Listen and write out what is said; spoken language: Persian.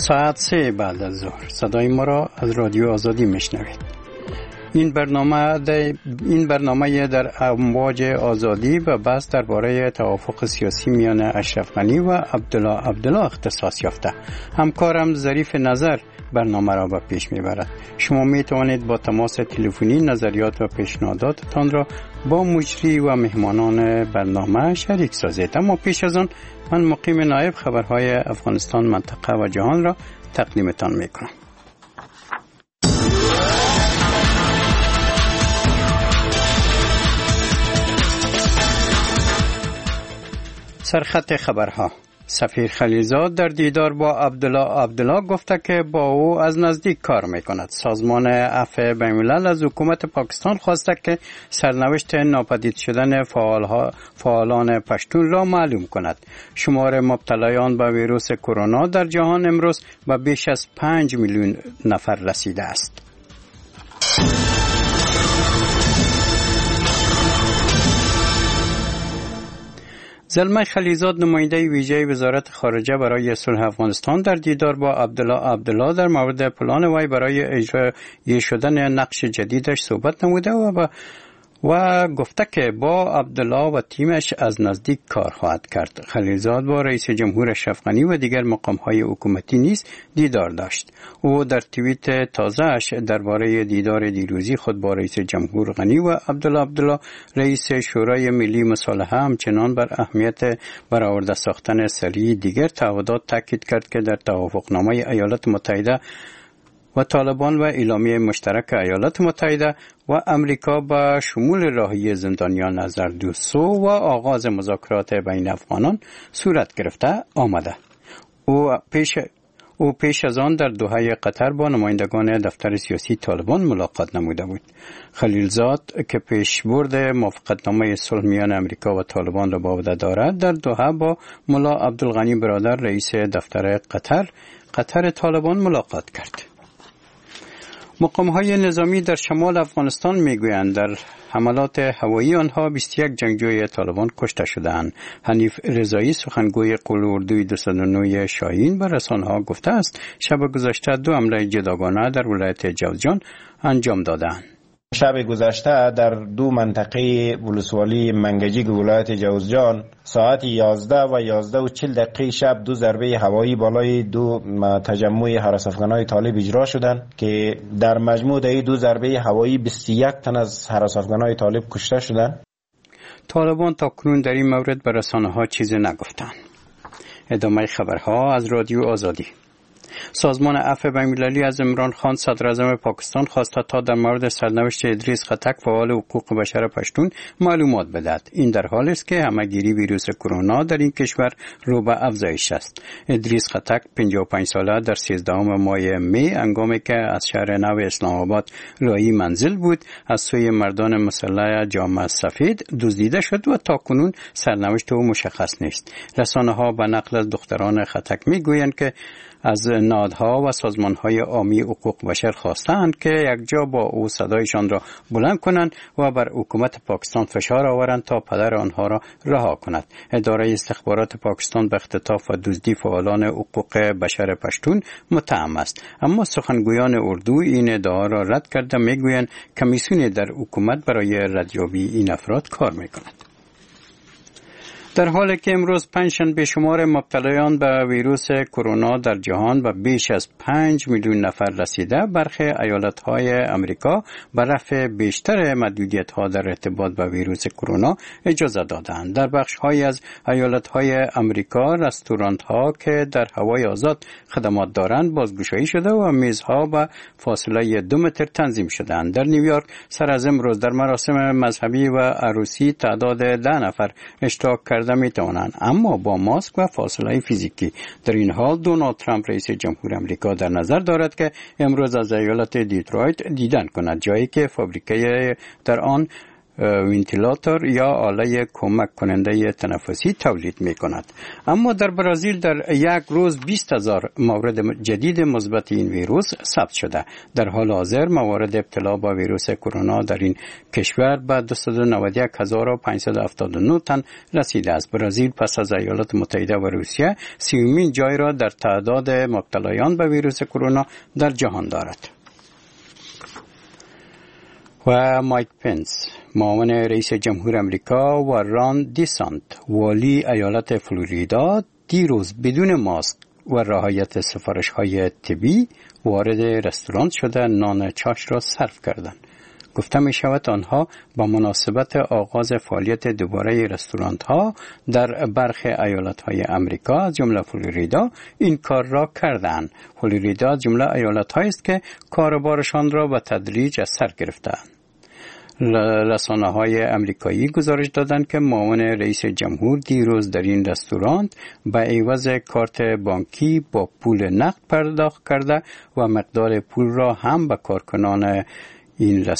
ساعت 3 بعد از ظهر صدای ما را از رادیو آزادی میشنوید. این برنامه در امواج آزادی و بحث درباره توافق سیاسی میان اشرف غنی و عبدالله اختصاص یافته. همکارم ظریف نظر برنامه را به پیش میبرد. شما می توانید با تماس تلفنی نظریات و پیشنهاداتتان را با مجری و مهمانان برنامه شریک سازید. اما پیش از آن من مقیم نایب خبرهای افغانستان، منطقه و جهان را تقدیمتان میکنم. سرخط خبرها: سفیر خلیلزاد در دیدار با عبدالله گفته که با او از نزدیک کار میکند. سازمان عفو بین‌الملل از حکومت پاکستان خواسته که سرنوشت ناپدید شدن فعالان پشتون را معلوم کند. شمار مبتلایان به ویروس کرونا در جهان امروز به بیش از 5 میلیون نفر رسیده است. زلمه خلیلزاد، نماینده ویژه وزارت خارجه برای صلح افغانستان، در دیدار با عبدالله در مورد پلان وی برای اجرایی شدن نقش جدیدش صحبت نموده و گفته که با عبدالله و تیمش از نزدیک کار خواهد کرد. خلیلزاد با رئیس جمهور اشرف غنی و دیگر مقام‌های حکومتی نیز دیدار داشت. او در توییت تازه‌اش درباره دیدار دیروزی خود با رئیس جمهور غنی و عبدالله رئیس شورای ملی مصالحه همچنان بر اهمیت برآورده ساختن سریع دیگر تعهدات تاکید کرد که در توافقنامه ایالات متحده و طالبان و اعلامیه مشترک ایالات متحده و امریکا با شمول رهایی زندانیان از اردوسو و آغاز مذاکرات بین افغانان صورت گرفته آمده. او پیش از آن در دوحه قطر با نمایندگان دفتر سیاسی طالبان ملاقات نموده بود. خلیلزاد که پیشبرد موافقتنامه صلح میان امریکا و طالبان را به عهده دارد، در دوحه با ملا عبدالغنی برادر رئیس دفتر قطر طالبان ملاقات کرد. مقام‌های نظامی در شمال افغانستان میگویند در حملات هوایی آنها 21 جنگجوی طالبان کشته شدند. حنیف رضایی، سخنگوی قول اردوی 209 شاهین، به رسانه‌ها گفته است شب گذشته 2 حمله جداگانه در ولایت جوزجان انجام دادند. شب گذشته در 2 منطقه ولسوالی منگجیک ولایت جوزجان ساعت 11 و 11:40 شب 2 ضربه هوایی بالای 2 تجمع حراس افغانای طالب اجرا شدند که در مجموع این 2 ضربه هوایی 21 تن از حراس افغانای طالب کشته شدند. طالبان تاکنون در این مورد به رسانه‌ها چیزی نگفتند. ادامه خبرها از رادیو آزادی. سازمان عفو بین‌المللی از عمران خان صدراعظم پاکستان خواسته تا در مورد سرنوشت ادریس خطک فعال حقوق بشر پشتون معلومات بدهد. این در حالی است که همه‌گیری ویروس کرونا در این کشور رو به افزایش است. ادریس خطک 55 ساله در 13 ماه می هنگامی که از شهر نو اسلام آباد راهی منزل بود از سوی مردان مسلح جامعه سفید دزدیده شد و تاکنون سرنوشت او مشخص نیست. رسانه‌ها به نقل از دختران خطک میگویند که از نهادها و سازمانهای عامی حقوق بشر خواستند که یکجا با او صدایشان را بلند کنند و بر حکومت پاکستان فشار آورند تا پدر آنها را رها کند. اداره استخبارات پاکستان به اختطاف و دزدی فعالان حقوق بشر پشتون متهم است، اما سخنگویان اردو این ادعا را رد کرده میگویند کمیسیون در حکومت برای ردیابی این افراد کار میکند. در حالی که امروز پنجشنبه شمار مبتلایان به ویروس کرونا در جهان به بیش از 5 میلیون نفر رسیده، برخی ایالت‌های امریکا به رفع بیشتر محدودیت‌ها در ارتباط با ویروس کرونا اجازه دادند. در بخش‌هایی از ایالت‌های امریکا رستوران‌ها که در هوای آزاد خدمات دارند بازگشایی شده و میزها به فاصله 2 متر تنظیم شدند. در نیویورک سر از امروز در مراسم مذهبی و عروسی تعداد 10 نفر اشتراک کرده می توانند، اما با ماسک و فاصله فیزیکی. در این حال دونالد ترامپ رئیس جمهور آمریکا در نظر دارد که امروز از ایالت دیترویت دیدن کند، جایی که فابریکه در آن ونتیلاتور یا آله کمک کننده تنفسی تولید می کند. اما در برزیل در یک روز 20,000 مورد جدید مثبت این ویروس ثبت شده. در حال حاضر موارد ابتلا با ویروس کرونا در این کشور به 291,579 تن رسیده است. برزیل پس از ایالات متحده و روسیه 30مین جای را در تعداد مبتلایان به ویروس کرونا در جهان دارد. و مایک پنس معاون رئیس جمهور امریکا و ران دیسانت والی ایالت فلوریدا دیروز بدون ماسک و رعایت سفارش‌های طبی وارد رستوران شده نان چاش را سرو کردند. گفته می شود آنها با مناسبت آغاز فعالیت دوباره رستوران‌ها در برخی ایالت‌های امریکا از جمله فلوریدا این کار را کردند. فلوریدا جمله ایالت‌هایی است که کاروبارشان را به تدریج از سر گرفتند. رسانه‌های امریکایی گزارش دادند که معاون رئیس جمهور دیروز در این رستوران به عوض کارت بانکی با پول نقد پرداخت کرده و مقدار پول را هم به کارکنان این